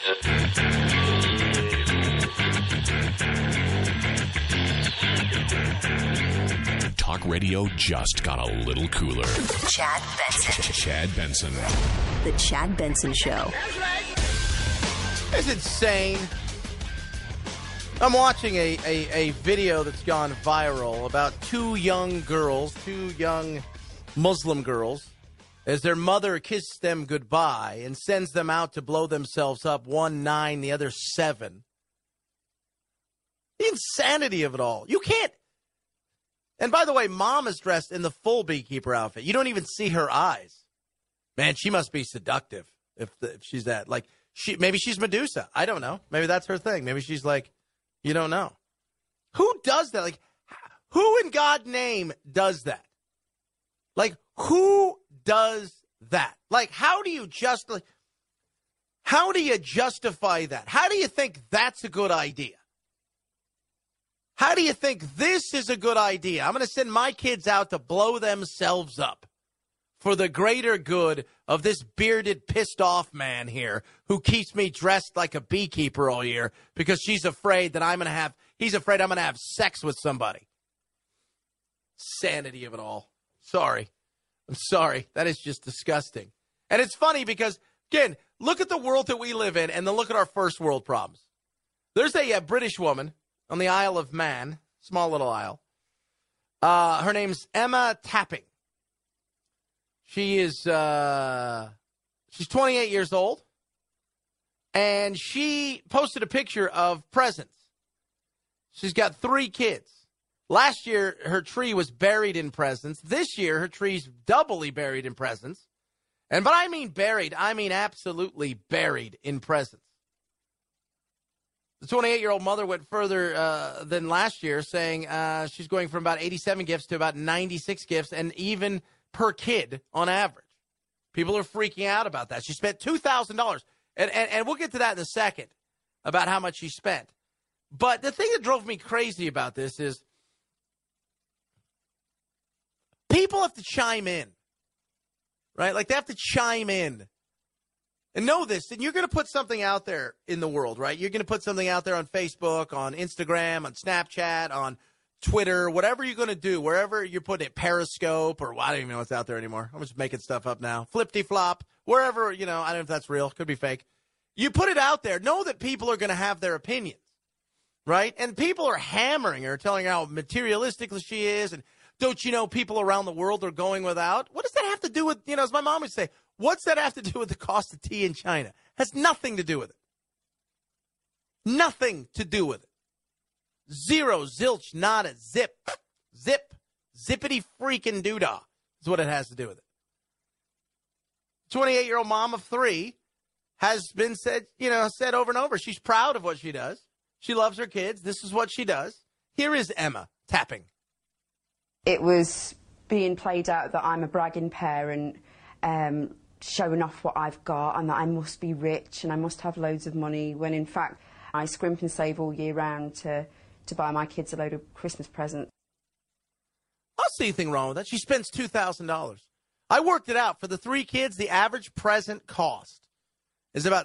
Talk radio just got a little cooler. Chad Benson. Chad Benson. The Chad Benson Show. It's insane. I'm watching a video that's gone viral about two young Muslim girls, as their mother kisses them goodbye and sends them out to blow themselves up, one 9, the other 7. The insanity of it all. You can't. And by the way, mom is dressed in the full beekeeper outfit. You don't even see her eyes. Man, she must be seductive if she's that. Like, maybe she's Medusa. I don't know. Maybe that's her thing. Maybe she's like, you don't know. Who does that? Like, who in God's name does that? Like, who does that? Like, how do you justify that? How do you think that's a good idea? How do you think this is a good idea? I'm going to send my kids out to blow themselves up for the greater good of this bearded, pissed-off man here who keeps me dressed like a beekeeper all year because he's afraid I'm going to have sex with somebody. Sanity of it all. Sorry. I'm sorry. That is just disgusting. And it's funny because, again, look at the world that we live in and then look at our first world problems. There's a British woman on the Isle of Man, small little isle. Her name's Emma Tapping. She's 28 years old, and she posted a picture of presents. She's got 3 kids. Last year, her tree was buried in presents. This year, her tree's doubly buried in presents. But I mean buried. I mean absolutely buried in presents. The 28-year-old mother went further than last year, saying she's going from about 87 gifts to about 96 gifts, and even per kid on average. People are freaking out about that. She spent $2,000. And we'll get to that in a second about how much she spent. But the thing that drove me crazy about this is people have to chime in, right? Like, they have to chime in and know this. And you're going to put something out there in the world, right? You're going to put something out there on Facebook, on Instagram, on Snapchat, on Twitter, whatever you're going to do, wherever you're putting it, Periscope, or I don't even know what's out there anymore. I'm just making stuff up now. Flip-de-flop, wherever, I don't know if that's real. Could be fake. You put it out there. Know that people are going to have their opinions, right? And people are hammering her, telling her how materialistic she is. And don't you know people around the world are going without? What does that have to do with, as my mom would say, what's that have to do with the cost of tea in China? Has nothing to do with it. Nothing to do with it. Zero, zilch, nada, zip, zippity freaking doodah is what it has to do with it. 28-year-old mom of 3 has been said over and over. She's proud of what she does. She loves her kids. This is what she does. Here is Emma Tapping. It was being played out that I'm a bragging parent, showing off what I've got and that I must be rich and I must have loads of money, when in fact I scrimp and save all year round to buy my kids a load of Christmas presents. I don't see anything wrong with that. She spends $2,000. I worked it out. For the 3 kids, the average present cost is about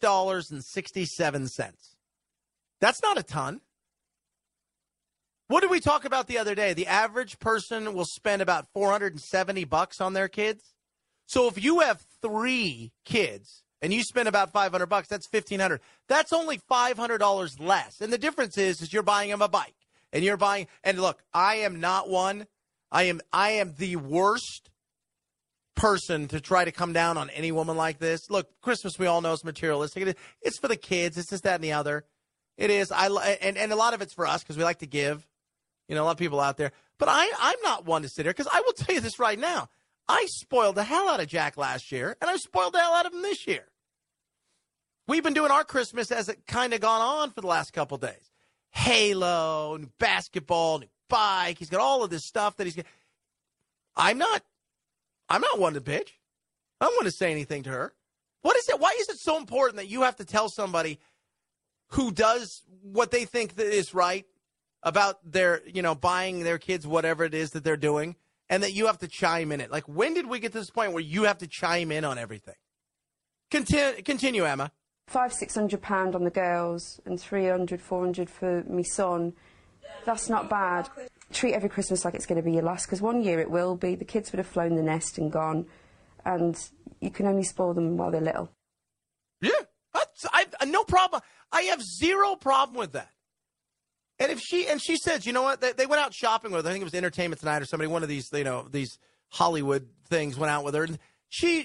$6.67. That's not a ton. What did we talk about the other day? The average person will spend about $470 on their kids. So if you have 3 kids and you spend about $500, that's $1,500. That's only $500 less. And the difference is you're buying them a bike. And you're buying, and look, I am not one. I am the worst person to try to come down on any woman like this. Look, Christmas, we all know, is materialistic. It's for the kids. It's this, that, and the other. It is. And a lot of it's for us because we like to give. A lot of people out there. But I'm not one to sit here because I will tell you this right now. I spoiled the hell out of Jack last year, and I spoiled the hell out of him this year. We've been doing our Christmas as it kind of gone on for the last couple days. Halo, new basketball, new bike. He's got all of this stuff that he's got. I'm not one to bitch. I don't want to say anything to her. What is it? Why is it so important that you have to tell somebody who does what they think that is right about their, buying their kids whatever it is that they're doing, and that you have to chime in it? Like, when did we get to this point where you have to chime in on everything? Continue, Emma. £500-600 on the girls and £300-400 for me son. That's not bad. Treat every Christmas like it's going to be your last, because one year it will be. The kids would have flown the nest and gone, and you can only spoil them while they're little. Yeah, no problem. I have zero problem with that. And if she says, you know what, they went out shopping with her. I think it was Entertainment Tonight or somebody, one of these, these Hollywood things went out with her. And she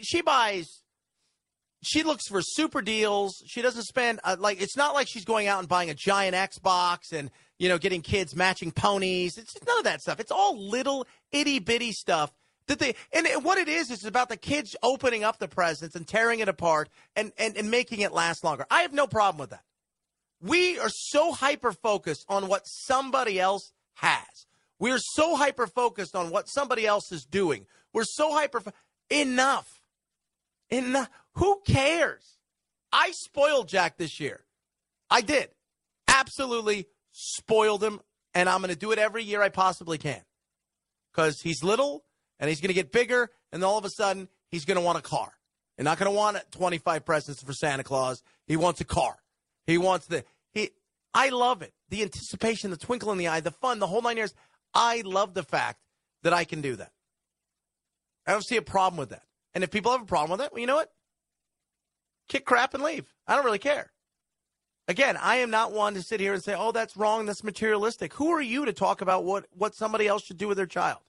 looks for super deals. She doesn't spend, it's not like she's going out and buying a giant Xbox and, getting kids matching ponies. It's none of that stuff. It's all little itty bitty stuff and what it is about the kids opening up the presents and tearing it apart and making it last longer. I have no problem with that. We are so hyper-focused on what somebody else has. We're so hyper-focused on what somebody else is doing. We're so Enough. Who cares? I spoiled Jack this year. I did. Absolutely spoiled him, and I'm going to do it every year I possibly can. Because he's little, and he's going to get bigger, and all of a sudden, he's going to want a car. He's not going to want 25 presents for Santa Claus. He wants a car. He wants I love it. The anticipation, the twinkle in the eye, the fun, the whole 9 years. I love the fact that I can do that. I don't see a problem with that. And if people have a problem with it, well, you know what? Kick crap and leave. I don't really care. Again, I am not one to sit here and say, oh, that's wrong, that's materialistic. Who are you to talk about what somebody else should do with their child?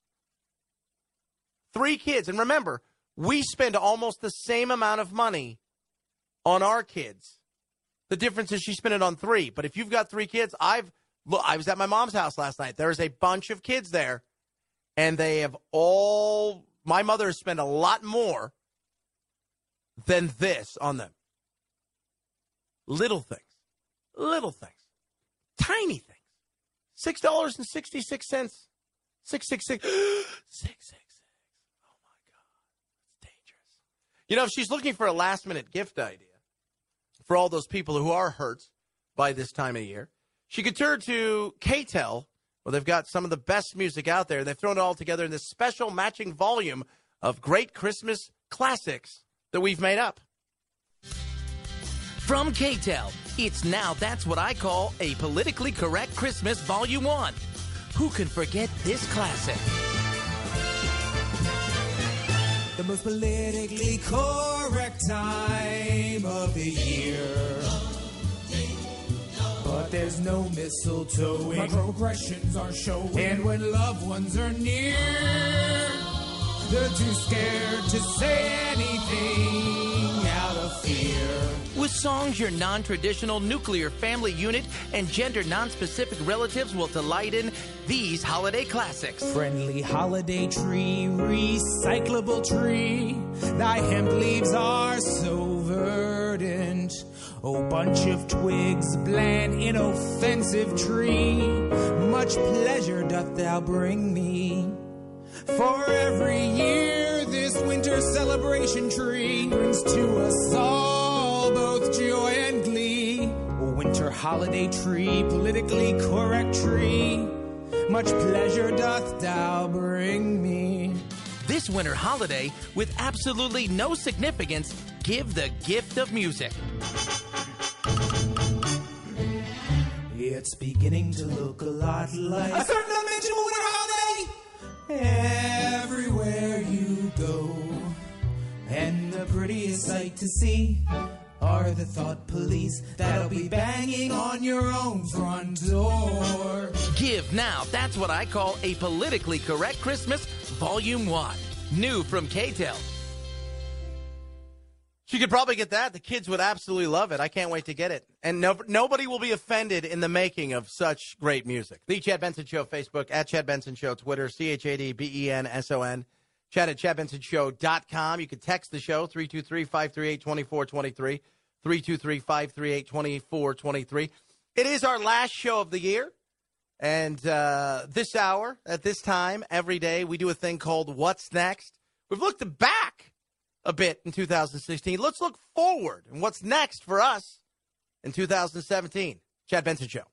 3 kids. And remember, we spend almost the same amount of money on our kids. The difference is she spent it on 3. But if you've got 3 kids, I was at my mom's house last night. There's a bunch of kids there, and they have all – my mother has spent a lot more than this on them. Little things. Tiny things. $6.66. 666. 666. Oh, my God. It's dangerous. If she's looking for a last-minute gift idea for all those people who are hurt by this time of year, she could turn to KTEL, where they've got some of the best music out there. They've thrown it all together in this special matching volume of great Christmas classics that we've made up. From KTEL, it's Now That's What I Call a Politically Correct Christmas Volume 1. Who can forget this classic? The most politically correct time of the year. But there's no mistletoeing. My progressions are showing. And when loved ones are near, they're too scared to say anything out of fear. With songs your non-traditional nuclear family unit and gender non-specific relatives will delight in, these holiday classics. Friendly holiday tree, recyclable tree, thy hemp leaves are so verdant. Oh, bunch of twigs, bland, inoffensive tree, much pleasure doth thou bring me. For every year this winter celebration tree brings to us all both joy and glee. Oh, winter holiday tree, politically correct tree, much pleasure doth thou bring me. This winter holiday, with absolutely no significance, give the gift of music. It's beginning to look a lot like a certain dimensional winter holiday. Everywhere you go, and the prettiest sight to see are the thought police that'll be banging on your own front door. Give Now That's What I Call a Politically Correct Christmas Volume 1. New from KTEL. She could probably get that. The kids would absolutely love it. I can't wait to get it. And nobody will be offended in the making of such great music. The Chad Benson Show, Facebook, at Chad Benson Show, Twitter, ChadBenson. Chad at ChadBensonShow.com. You can text the show, 323-538-2423, 323-538-2423. It is our last show of the year. And this hour, at this time, every day, we do a thing called What's Next. We've looked back a bit in 2016. Let's look forward and what's next for us in 2017. Chad Benson Show.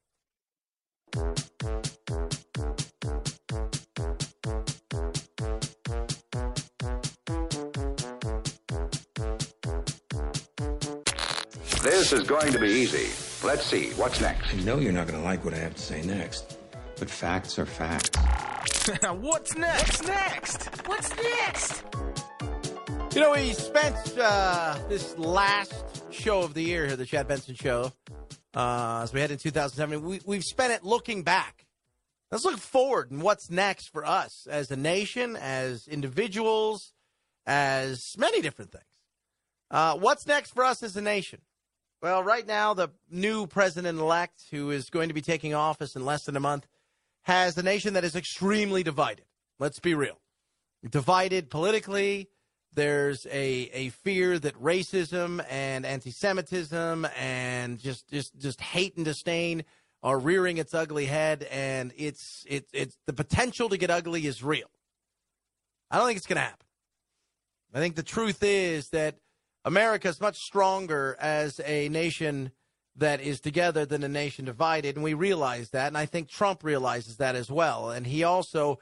This is going to be easy. Let's see. What's next? I know you're not going to like what I have to say next, but facts are facts. What's next? What's next? You know, we spent this last show of the year here, the Chad Benson Show, as we head in 2007. We've spent it looking back. Let's look forward and what's next for us as a nation, as individuals, as many different things. What's next for us as a nation? Well, right now, the new president-elect, who is going to be taking office in less than a month, has a nation that is extremely divided. Let's be real. Divided politically. There's a fear that racism and anti-Semitism and just hate and disdain are rearing its ugly head, and it's the potential to get ugly is real. I don't think it's going to happen. I think the truth is that America is much stronger as a nation that is together than a nation divided, and we realize that, and I think Trump realizes that as well. And he also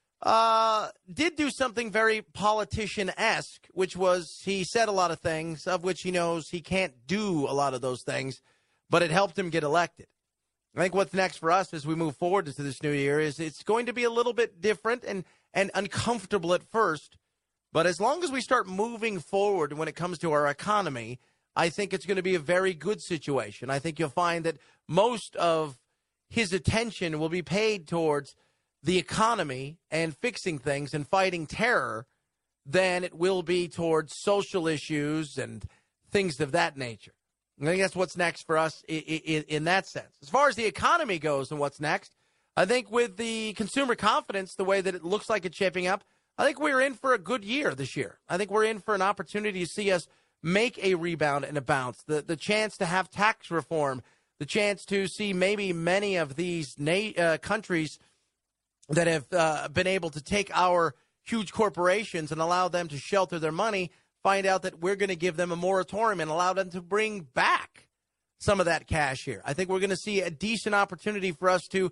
did do something very politician-esque, which was he said a lot of things of which he knows he can't do a lot of those things, but it helped him get elected. I think what's next for us as we move forward into this new year is it's going to be a little bit different and uncomfortable at first. But as long as we start moving forward when it comes to our economy, I think it's going to be a very good situation. I think you'll find that most of his attention will be paid towards the economy and fixing things and fighting terror than it will be towards social issues and things of that nature. I think that's what's next for us in that sense. As far as the economy goes and what's next, I think with the consumer confidence, the way that it looks like it's shaping up, I think we're in for a good year this year. I think we're in for an opportunity to see us make a rebound and a bounce, the chance to have tax reform, the chance to see maybe many of these countries that have been able to take our huge corporations and allow them to shelter their money, find out that we're going to give them a moratorium and allow them to bring back some of that cash here. I think we're going to see a decent opportunity for us to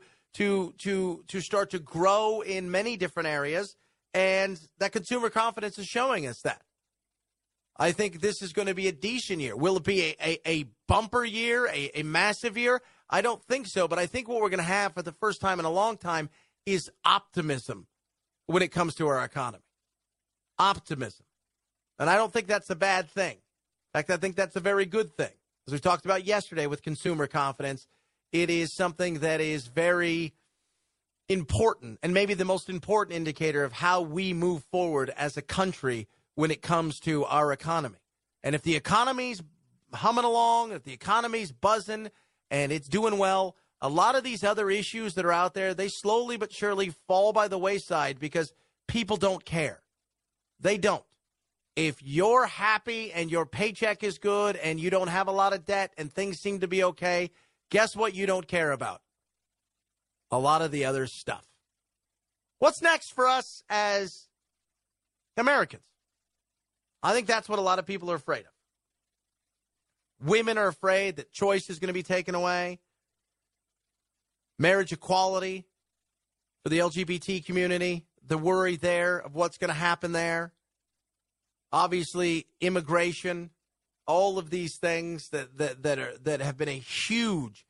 start to grow in many different areas. And that consumer confidence is showing us that. I think this is going to be a decent year. Will it be a bumper year, a massive year? I don't think so. But I think what we're going to have for the first time in a long time is optimism when it comes to our economy. Optimism. And I don't think that's a bad thing. In fact, I think that's a very good thing. As we talked about yesterday with consumer confidence, it is something that is very important and maybe the most important indicator of how we move forward as a country when it comes to our economy. And if the economy's humming along, if the economy's buzzing and it's doing well, a lot of these other issues that are out there, they slowly but surely fall by the wayside because people don't care. They don't. If you're happy and your paycheck is good and you don't have a lot of debt and things seem to be okay, guess what you don't care about? A lot of the other stuff. What's next for us as Americans? I think that's what a lot of people are afraid of. Women are afraid that choice is going to be taken away. Marriage equality for the LGBT community, the worry there of what's going to happen there. Obviously, immigration, all of these things that have been a huge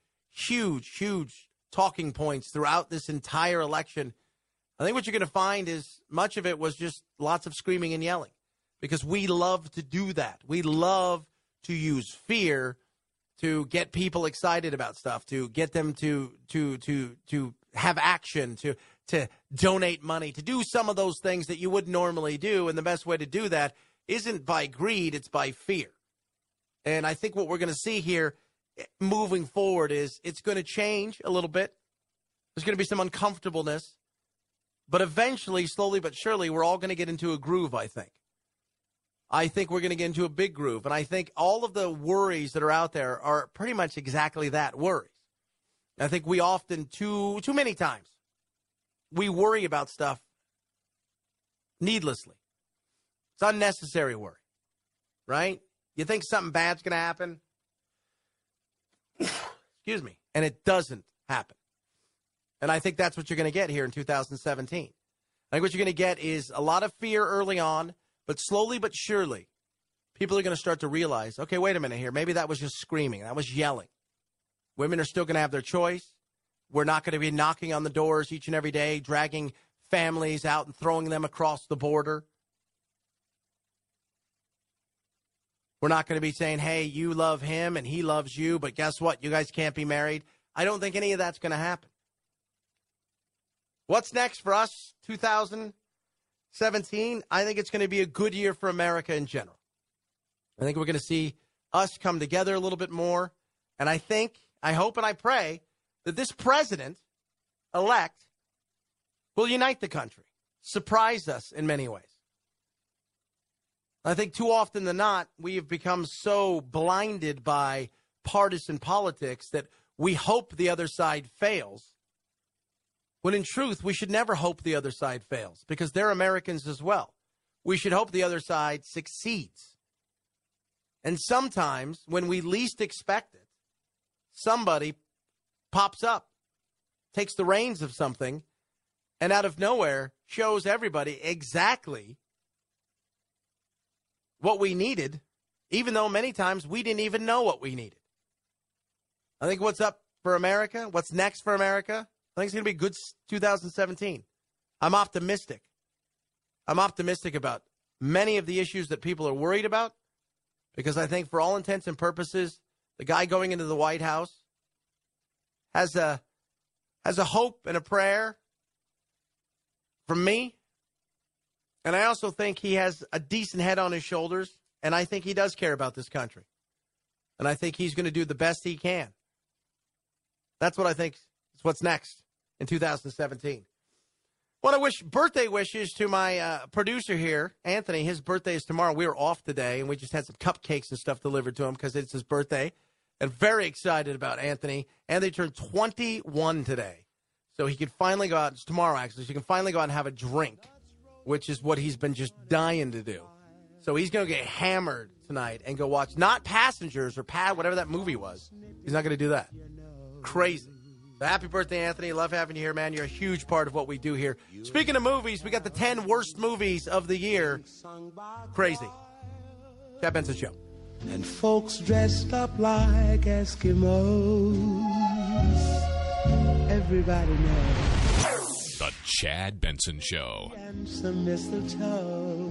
talking points throughout this entire election. I think what you're going to find is much of it was just lots of screaming and yelling because we love to do that. We love to use fear to get people excited about stuff, to get them to have action, to donate money, to do some of those things that you would normally do. And the best way to do that isn't by greed, it's by fear. And I think what we're going to see here moving forward is it's going to change a little bit. There's going to be some uncomfortableness. But eventually, slowly but surely, we're all going to get into a groove, I think. I think we're going to get into a big groove. And I think all of the worries that are out there are pretty much exactly that, worries. I think we often, too many times, we worry about stuff needlessly. It's unnecessary worry, right? You think something bad's going to happen? Excuse me. And it doesn't happen. And I think that's what you're going to get here in 2017. I think what you're going to get is a lot of fear early on, but slowly but surely, people are going to start to realize, okay, wait a minute here. Maybe that was just screaming. That was yelling. Women are still going to have their choice. We're not going to be knocking on the doors each and every day, dragging families out and throwing them across the border. We're not going to be saying, hey, you love him and he loves you, but guess what? You guys can't be married. I don't think any of that's going to happen. What's next for us, 2017? I think it's going to be a good year for America in general. I think we're going to see us come together a little bit more. And I hope and I pray that this president-elect will unite the country, surprise us in many ways. I think too often than not, we have become so blinded by partisan politics that we hope the other side fails, when in truth, we should never hope the other side fails, because they're Americans as well. We should hope the other side succeeds. And sometimes, when we least expect it, somebody pops up, takes the reins of something, and out of nowhere shows everybody exactly what we needed, even though many times we didn't even know what we needed. I think what's up for America, what's next for America, I think it's going to be a good 2017. I'm optimistic. I'm optimistic about many of the issues that people are worried about, because I think for all intents and purposes, the guy going into the White House has a hope and a prayer from me. And I also think he has a decent head on his shoulders, and I think he does care about this country. And I think he's going to do the best he can. That's what I think is what's next in 2017. Want to wish birthday wishes to my producer here, Anthony. His birthday is tomorrow. We were off today, and we just had some cupcakes and stuff delivered to him because it's his birthday. And very excited about Anthony. Anthony turned 21 today. So he can finally go out. It's tomorrow, actually. So he can finally go out and have a drink, which is what he's been just dying to do. So he's going to get hammered tonight and go watch, not Passengers or whatever that movie was. He's not going to do that. Crazy. So happy birthday, Anthony. Love having you here, man. You're a huge part of what we do here. Speaking of movies, we got the 10 worst movies of the year. Crazy. Chad Benson Show. And folks dressed up like Eskimos. Everybody knows. The Chad Benson Show. And some mistletoe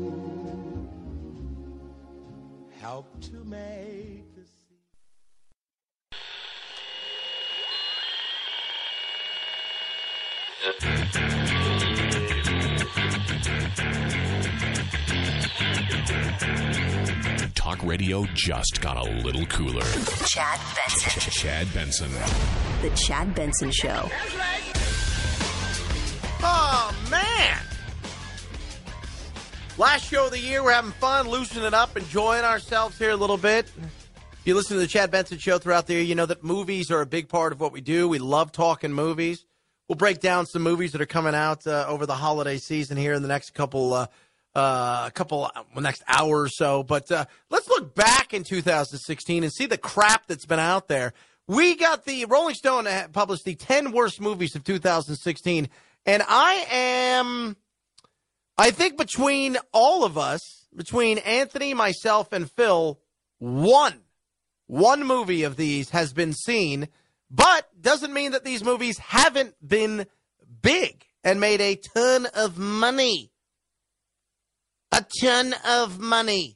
help to make the Talk radio just got a little cooler. Chad Benson. Chad Benson. The Chad Benson Show. Oh, man. Last show of the year. We're having fun, loosening it up, enjoying ourselves here a little bit. If you listen to the Chad Benson Show throughout the year, you know that movies are a big part of what we do. We love talking movies. We'll break down some movies that are coming out over the holiday season here in the next next hour or so. But let's look back in 2016 and see the crap that's been out there. We got the Rolling Stone published the 10 worst movies of 2016. And I think between all of us, between Anthony, myself, and Phil, one movie of these has been seen, but doesn't mean that these movies haven't been big and made a ton of money. A ton of money.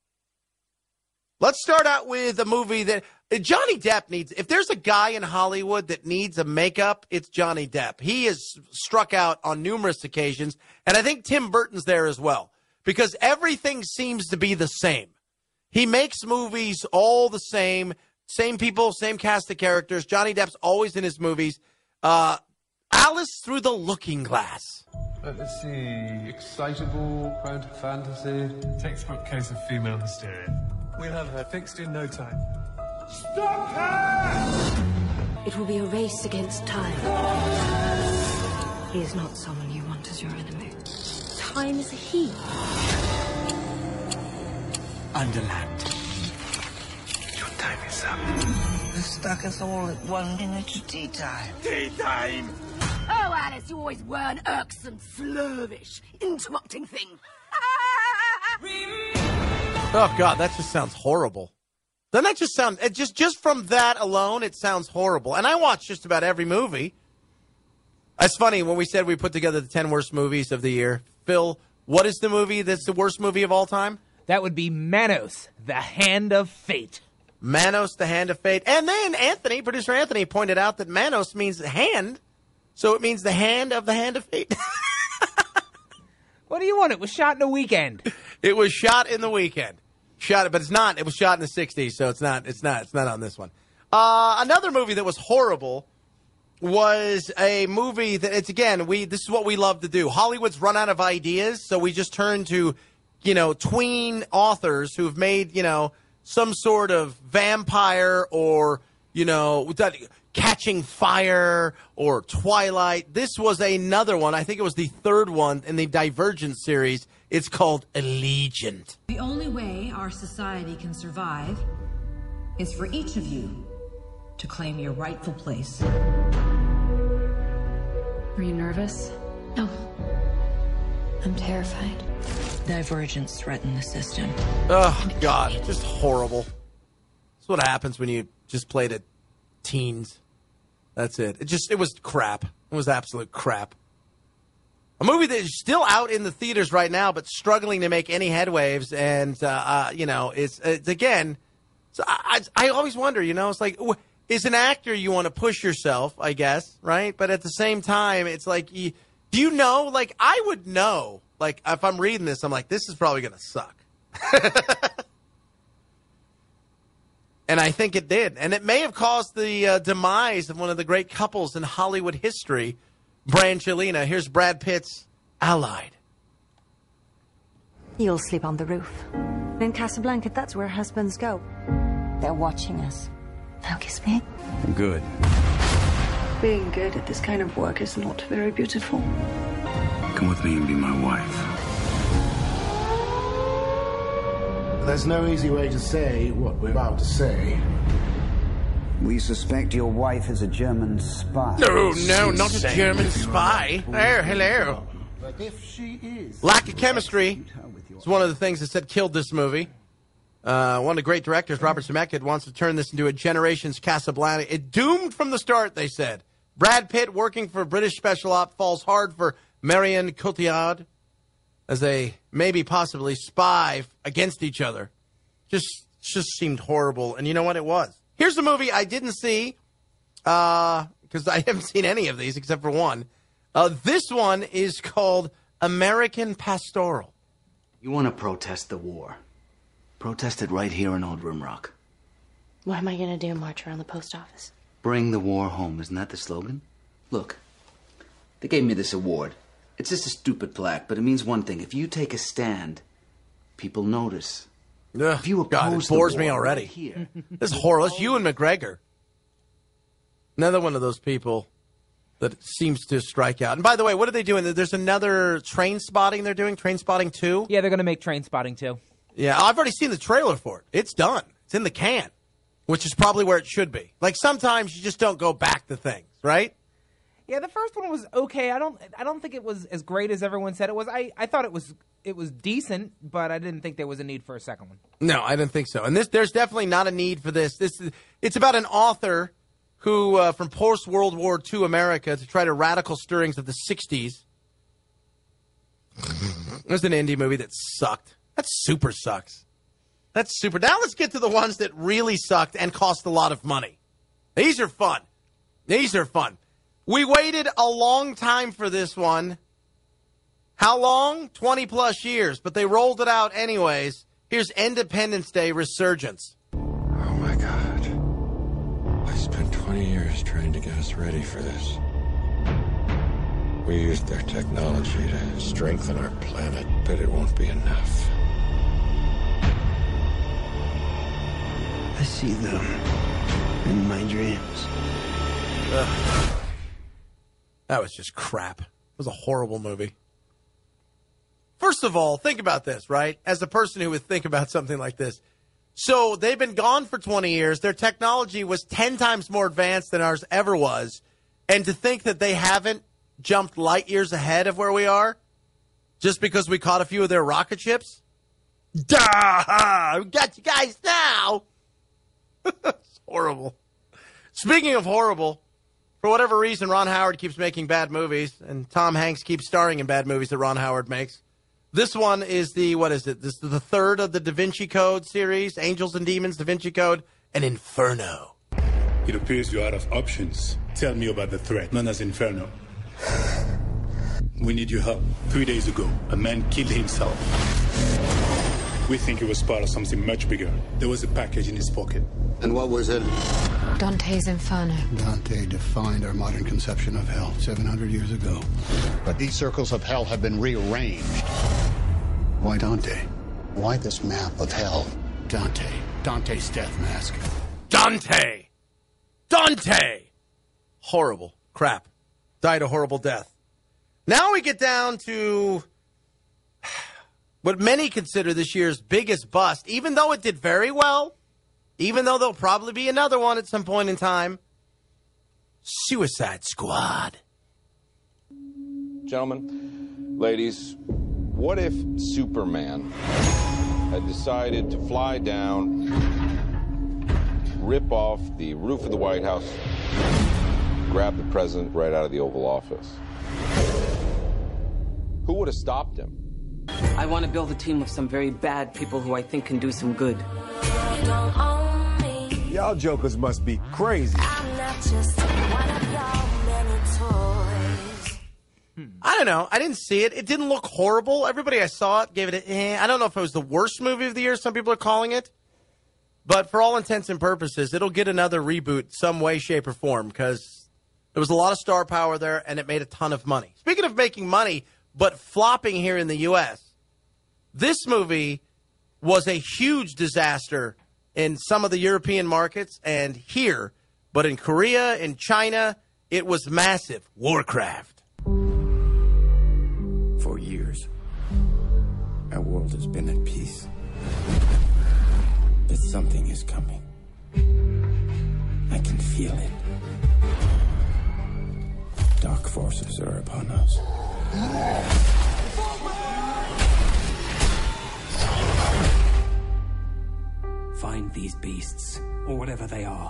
Let's start out with a movie that Johnny Depp needs. If there's a guy in Hollywood that needs a makeup, it's Johnny Depp. He has struck out on numerous occasions, and I think Tim Burton's there as well, because everything seems to be the same. He makes movies all the same people, same cast of characters. Johnny Depp's always in his movies. Alice Through the Looking Glass. Let's see. Excitable, prone to fantasy. Textbook case of female hysteria. We'll have her fixed in no time. Stop her! It will be a race against time. He is not someone you want as your enemy. Time is a he. Underland. Your time is up. They're stuck us all at 1 minute to tea time. Tea time! Oh, Alice, you always were an irksome, slurvish, interrupting thing. Oh, God, that just sounds horrible. Doesn't that just sound, just from that alone, it sounds horrible. And I watch just about every movie. It's funny, when we said we put together the 10 worst movies of the year, Phil, what is the movie that's the worst movie of all time? That would be Manos, The Hand of Fate. Manos, The Hand of Fate. And then producer Anthony, pointed out that Manos means hand, so it means the hand of Fate. What do you want? It was shot in a weekend. It was shot in the weekend. But it's not. It was shot in the 60s, so it's not on this one. Another movie that was horrible was a movie that this is what we love to do. Hollywood's run out of ideas, so we just turn to, tween authors who've made, some sort of vampire or, Catching Fire or Twilight. This was another one. I think it was the third one in the Divergent series. It's called Allegiant. The only way our society can survive is for each of you to claim your rightful place. Were you nervous? No. I'm terrified. Divergence threaten the system. Oh, God. Just horrible. That's what happens when you just play to teens. That's it. It was crap. It was absolute crap. A movie that is still out in the theaters right now, but struggling to make any headwaves. And, it's again, so I always wonder, it's like, as an actor, you want to push yourself, I guess, right? But at the same time, it's like, do you know, like, I would know, like, if I'm reading this, I'm like, this is probably going to suck. And I think it did. And it may have caused the demise of one of the great couples in Hollywood history, Brangelina. Here's Brad Pitt's Allied. You'll sleep on the roof. In Casablanca, that's where husbands go. They're watching us. Now kiss me. Good. Being good at this kind of work is not very beautiful. Come with me and be my wife. There's no easy way to say what we're about to say. We suspect your wife is a German spy. No, not a German spy. Oh, hello. But if she is... Lack of chemistry is one of the things that said killed this movie. One of the great directors, Robert Zemeckis, wants to turn this into a generation's Casablanca. It doomed from the start, they said. Brad Pitt, working for British Special Op, falls hard for Marion Cotillard as they maybe possibly spy against each other. Just seemed horrible. And you know what it was? Here's a movie I didn't see because I haven't seen any of these except for one. This one is called American Pastoral. You want to protest the war? Protest it right here in Old Rimrock. What am I going to do? March around the post office? Bring the war home. Isn't that the slogan? Look, they gave me this award. It's just a stupid plaque, but it means one thing. If you take a stand, people notice. Ugh, if you oppose God, it bores me already. Right here, this is horrible. It's Ewan McGregor. Another one of those people that seems to strike out. And by the way, what are they doing? There's another Train Spotting they're doing, Train Spotting 2? Yeah, they're going to make Train Spotting 2. Yeah, I've already seen the trailer for it. It's done. It's in the can, which is probably where it should be. Like, sometimes you just don't go back to things, right? Yeah, the first one was okay. I don't think it was as great as everyone said it was. I thought it was decent, but I didn't think there was a need for a second one. No, I didn't think so. And there's definitely not a need for this. It's about an author who, from post-World War II America, to try to radical stirrings of the 60s. It was an indie movie that sucked. That super sucks. That's super. Now let's get to the ones that really sucked and cost a lot of money. These are fun. We waited a long time for this one. How long? 20-plus years. But they rolled it out anyways. Here's Independence Day Resurgence. Oh, my God. I spent 20 years trying to get us ready for this. We used their technology to strengthen our planet, but it won't be enough. I see them in my dreams. Ugh. That was just crap. It was a horrible movie. First of all, think about this, right? As a person who would think about something like this. So they've been gone for 20 years. Their technology was 10 times more advanced than ours ever was. And to think that they haven't jumped light years ahead of where we are just because we caught a few of their rocket ships? Duh! We got you guys now. It's horrible. Speaking of horrible, for whatever reason, Ron Howard keeps making bad movies, and Tom Hanks keeps starring in bad movies that Ron Howard makes. This one is This is the third of the Da Vinci Code series, Angels and Demons, Da Vinci Code, and Inferno. It appears you're out of options. Tell me about the threat known as Inferno. We need your help. 3 days ago, a man killed himself. We think it was part of something much bigger. There was a package in his pocket. And what was it? Dante's Inferno. Dante defined our modern conception of hell 700 years ago. But these circles of hell have been rearranged. Why Dante? Why this map of hell? Dante. Dante's death mask. Dante! Horrible. Crap. Died a horrible death. Now we get down to what many consider this year's biggest bust, even though it did very well, even though there'll probably be another one at some point in time. Suicide Squad. Gentlemen, ladies, what if Superman had decided to fly down, rip off the roof of the White House, grab the president right out of the Oval Office? Who would have stopped him? I want to build a team of some very bad people who I think can do some good. Y'all jokers must be crazy. I don't know. I didn't see it. It didn't look horrible. Everybody I saw it gave it I don't know if it was the worst movie of the year. Some people are calling it. But for all intents and purposes, it'll get another reboot some way, shape, or form because there was a lot of star power there and it made a ton of money. Speaking of making money, but flopping here in the U.S., this movie was a huge disaster in some of the European markets and here, but in Korea, in China, it was massive. Warcraft. For years, our world has been at peace. But something is coming. I can feel it. Dark forces are upon us. Find these beasts, or whatever they are.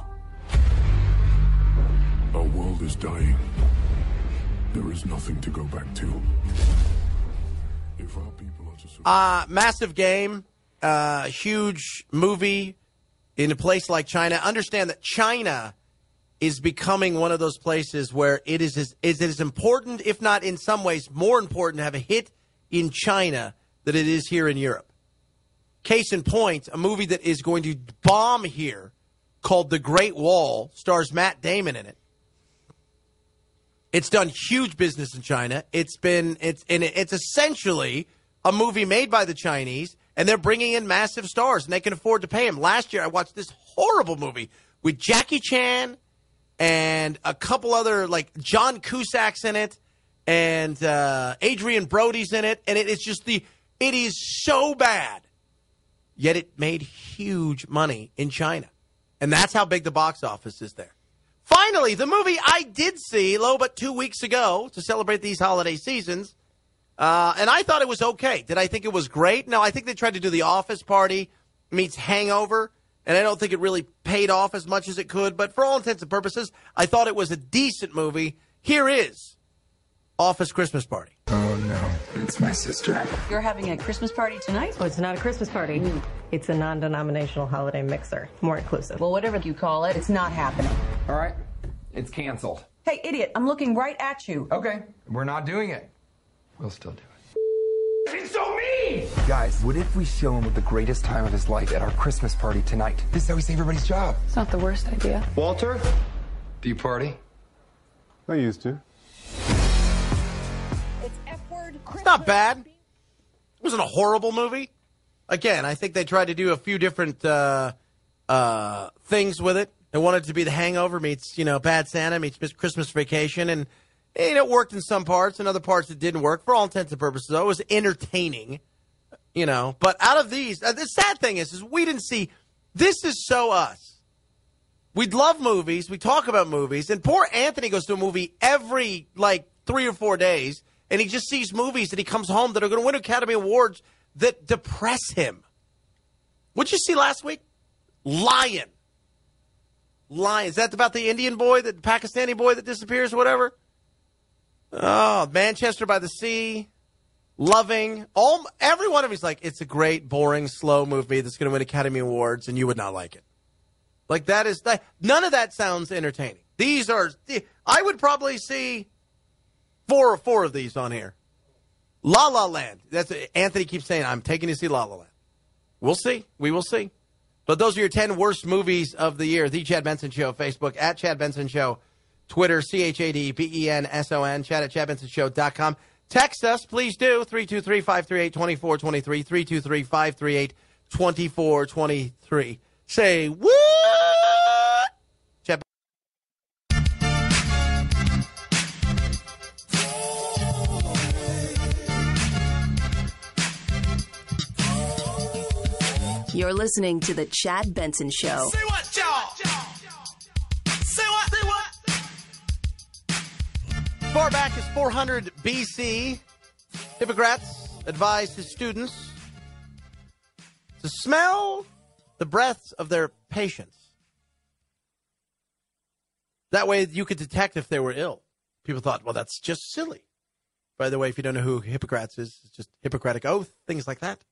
Our world is dying. There is nothing to go back to. If our people are to massive game, huge movie in a place like China. Understand that China is becoming one of those places where it is as important, if not in some ways more important, to have a hit in China than it is here in Europe. Case in point, a movie that is going to bomb here called The Great Wall stars Matt Damon in it. It's done huge business in China. It's essentially a movie made by the Chinese, and they're bringing in massive stars, and they can afford to pay them. Last year, I watched this horrible movie with Jackie Chan and a couple other, like John Cusack's in it, and Adrian Brody's in it, and it is so bad. Yet it made huge money in China. And that's how big the box office is there. Finally, the movie I did see, but 2 weeks ago to celebrate these holiday seasons, and I thought it was okay. Did I think it was great? No, I think they tried to do The Office Party meets Hangover, and I don't think it really paid off as much as it could. But for all intents and purposes, I thought it was a decent movie. Here is Office Christmas Party. Oh, no. It's my sister. You're having a Christmas party tonight? Oh, it's not a Christmas party. It's a non-denominational holiday mixer. More inclusive. Well, whatever you call it, it's not happening. All right. It's canceled. Hey, idiot, I'm looking right at you. Okay. We're not doing it. We'll still do it. It's so mean! Guys, what if we show him the greatest time of his life at our Christmas party tonight? This is how we save everybody's job. It's not the worst idea. Walter, do you party? I used to. It's not bad. It wasn't a horrible movie. Again, I think they tried to do a few different things with it. They wanted it to be The Hangover meets, Bad Santa meets Christmas Vacation. And it worked in some parts and other parts it didn't work. For all intents and purposes, though, it was entertaining, But out of these, the sad thing is we didn't see, this is so us. We'd love movies. We talk about movies. And poor Anthony goes to a movie every, 3 or 4 days. And he just sees movies that he comes home that are going to win Academy Awards that depress him. What'd you see last week? Lion. Is that about the Indian boy, the Pakistani boy that disappears or whatever? Oh, Manchester by the Sea. Loving. Every one of them's like, it's a great, boring, slow movie that's going to win Academy Awards, and you would not like it. Like, none of that sounds entertaining. I would probably see four of these on here. La La Land. Anthony keeps saying, I'm taking you to see La La Land. We'll see. We will see. But those are your 10 worst movies of the year. The Chad Benson Show, Facebook, at Chad Benson Show, Twitter, ChadBenson, Chad at ChadBensonShow.com. Text us, please do, 323-538-2423, 323-538-2423. Say, what? Chad. You're listening to The Chad Benson Show. Say what, y'all? Say what? Say what? Far back as 400 BC, Hippocrates advised his students to smell the breaths of their patients. That way you could detect if they were ill. People thought, well, that's just silly. By the way, if you don't know who Hippocrates is, it's just Hippocratic Oath, things like that.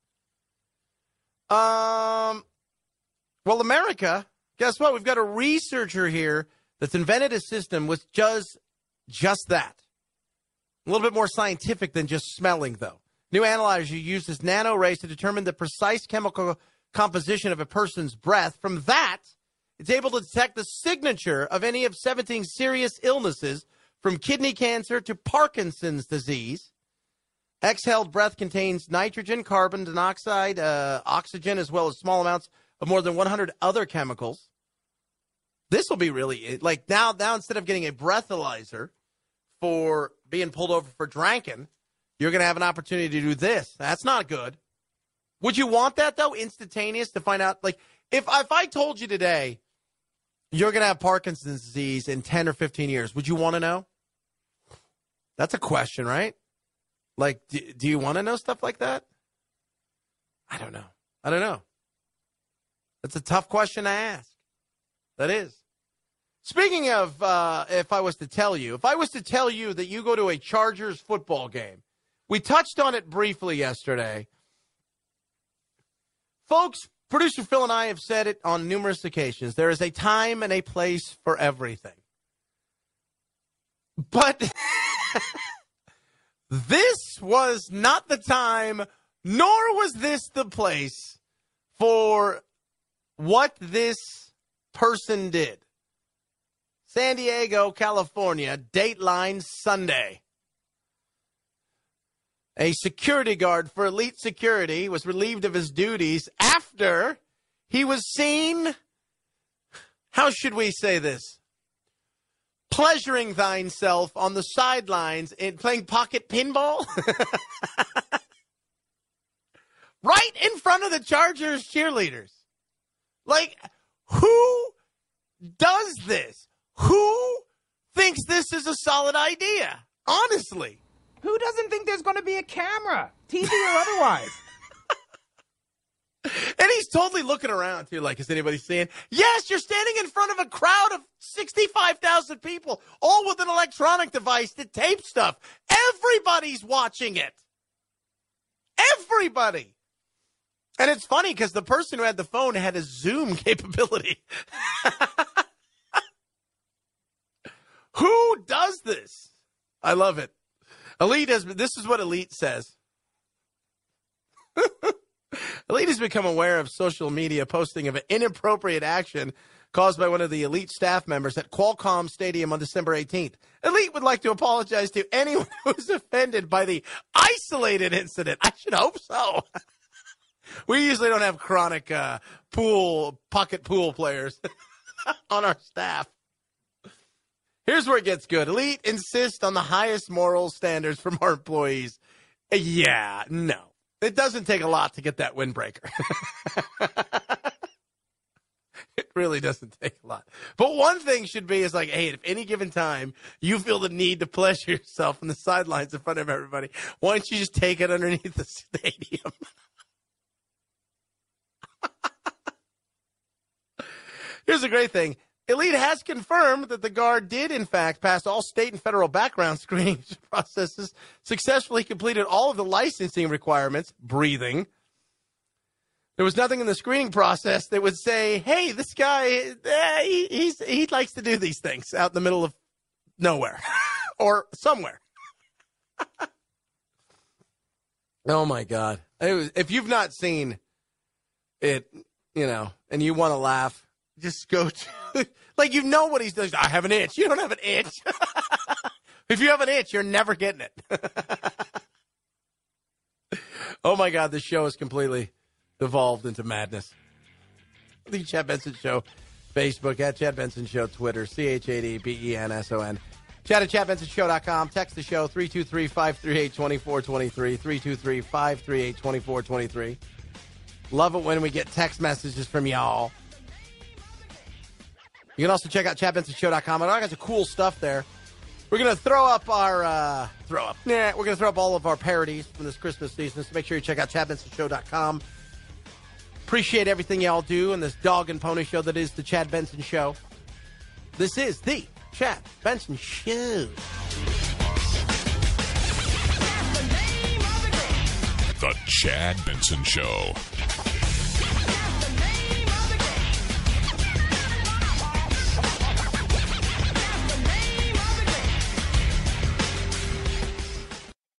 Well, America, guess what? We've got a researcher here that's invented a system which does just that. A little bit more scientific than just smelling, though. New analyzer uses nanorays to determine the precise chemical composition of a person's breath. From that, it's able to detect the signature of any of 17 serious illnesses, from kidney cancer to Parkinson's disease. Exhaled breath contains nitrogen, carbon dioxide, oxygen, as well as small amounts of more than 100 other chemicals. This will be really, like now instead of getting a breathalyzer for being pulled over for drinking, you're going to have an opportunity to do this. That's not good. Would you want that, though, instantaneous to find out? Like, if I told you today you're going to have Parkinson's disease in 10 or 15 years, would you want to know? That's a question, right? Like, do you want to know stuff like that? I don't know. That's a tough question to ask. That is. Speaking of, if I was to tell you that you go to a Chargers football game, we touched on it briefly yesterday. Folks, producer Phil and I have said it on numerous occasions. There is a time and a place for everything. But this was not the time, nor was this the place for what this person did. San Diego, California, Dateline Sunday. A security guard for Elite Security was relieved of his duties after he was seen, how should we say this, pleasuring thyself on the sidelines and playing pocket pinball. Right in front of the Chargers cheerleaders. Like, who does this? Who thinks this is a solid idea? Honestly. Who doesn't think there's going to be a camera, TV or otherwise? And he's totally looking around, too, like, is anybody seeing? Yes, you're standing in front of a crowd of 65,000 people, all with an electronic device to tape stuff. Everybody's watching it. Everybody. And it's funny because the person who had the phone had a Zoom capability. Who does this? I love it. This is what Elite says. Elite has become aware of social media posting of an inappropriate action caused by one of the Elite staff members at Qualcomm Stadium on December 18th. Elite would like to apologize to anyone who was offended by the isolated incident. I should hope so. We usually don't have chronic pocket pool players on our staff. Here's where it gets good. Elite insists on the highest moral standards from our employees. Yeah, no. It doesn't take a lot to get that windbreaker. It really doesn't take a lot. But one thing should be is like, hey, at any given time, you feel the need to pleasure yourself on the sidelines in front of everybody, why don't you just take it underneath the stadium? Here's a great thing. Elite has confirmed that the guard did, in fact, pass all state and federal background screening processes, successfully completed all of the licensing requirements, breathing. There was nothing in the screening process that would say, hey, this guy, he likes to do these things out in the middle of nowhere or somewhere. Oh, my God. If you've not seen it, and you want to laugh, just go to, like, you know what he's doing. I have an itch. You don't have an itch. If you have an itch, you're never getting it. Oh, my God, this show has completely devolved into madness. The Chad Benson Show, Facebook, at Chad Benson Show, Twitter, ChadBenson. Chat at ChadBensonShow.com. Text the show, 323-538-2423, 323-538-2423. Love it when we get text messages from y'all. You can also check out ChadBensonShow.com. All kinds of cool stuff there. We're going to throw up our, we're going to throw up all of our parodies from this Christmas season. So make sure you check out ChadBensonShow.com. Appreciate everything y'all do in this dog and pony show that is the Chad Benson Show. This is the Chad Benson Show. The Chad Benson Show.